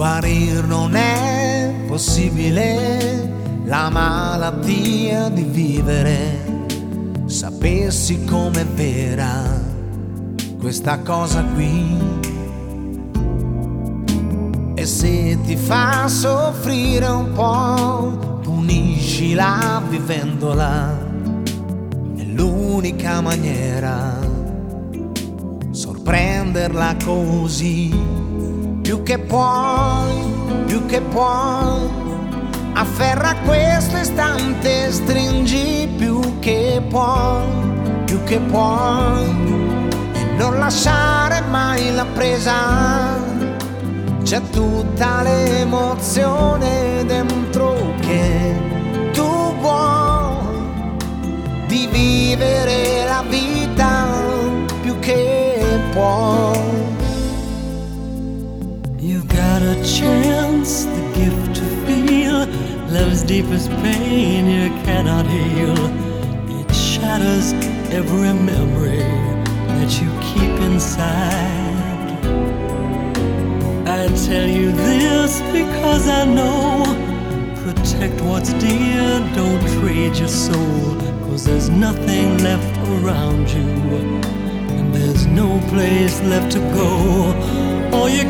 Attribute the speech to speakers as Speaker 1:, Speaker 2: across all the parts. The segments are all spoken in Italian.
Speaker 1: Guarir non è possibile, la malattia di vivere. Sapessi com'è vera questa cosa qui, e se ti fa soffrire un po', puniscila vivendola. È l'unica maniera, sorprenderla così. Più che puoi, afferra questo istante, stringi più che puoi, e non lasciare mai la presa. C'è tutta l'emozione dentro che tu vuoi, di vivere la vita più che puoi.
Speaker 2: You've got a chance, the gift to feel love's deepest pain you cannot heal. It shatters every memory that you keep inside. I tell you this because I know, protect what's dear, don't trade your soul, 'cause there's nothing left around you, and there's no place left to go. All you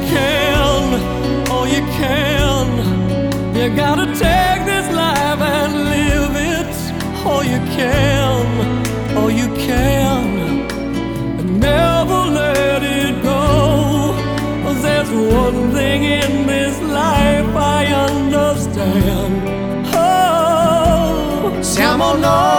Speaker 2: can, you gotta take this life and live it. All you can, and never let it go. 'Cause there's one thing in this life I understand. Oh,
Speaker 1: Siamo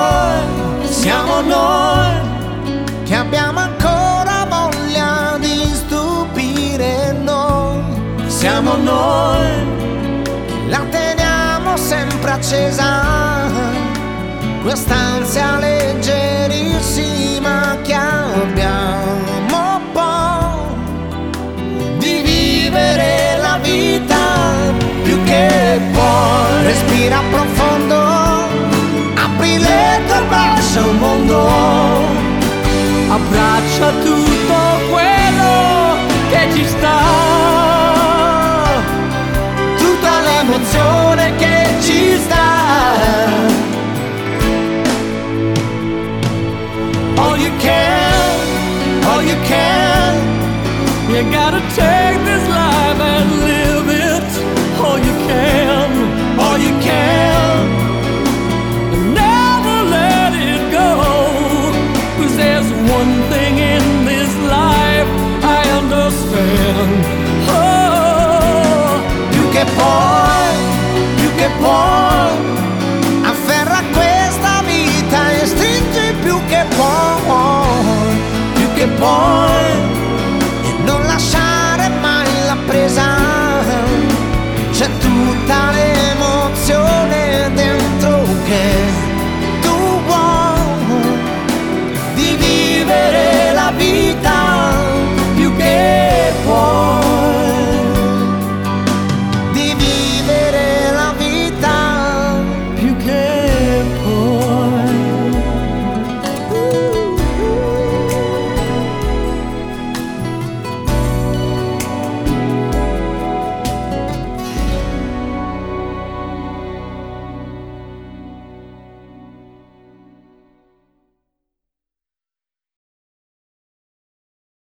Speaker 1: noi che abbiamo ancora voglia di stupire noi. Siamo noi che la teniamo sempre accesa, quest'ansia leggerissima che abbiamo poi, di vivere la vita più che puoi. Respira profondo, apri le tue braccia al mondo,
Speaker 2: abbraccia tutto quello che ci sta,
Speaker 1: tutta l'emozione che ci sta. All you can,
Speaker 2: you gotta take